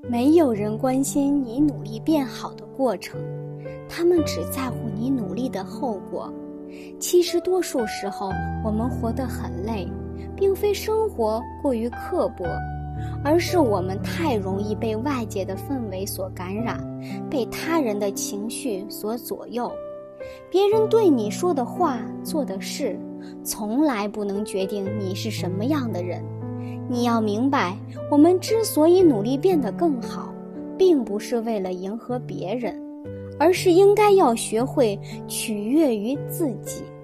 没有人关心你努力变好的过程，他们只在乎你努力的后果。其实多数时候，我们活得很累，并非生活过于刻薄，而是我们太容易被外界的氛围所感染，被他人的情绪所左右。别人对你说的话、做的事，从来不能决定你是什么样的人。你要明白，我们之所以努力变得更好，并不是为了迎合别人，而是应该要学会取悦于自己。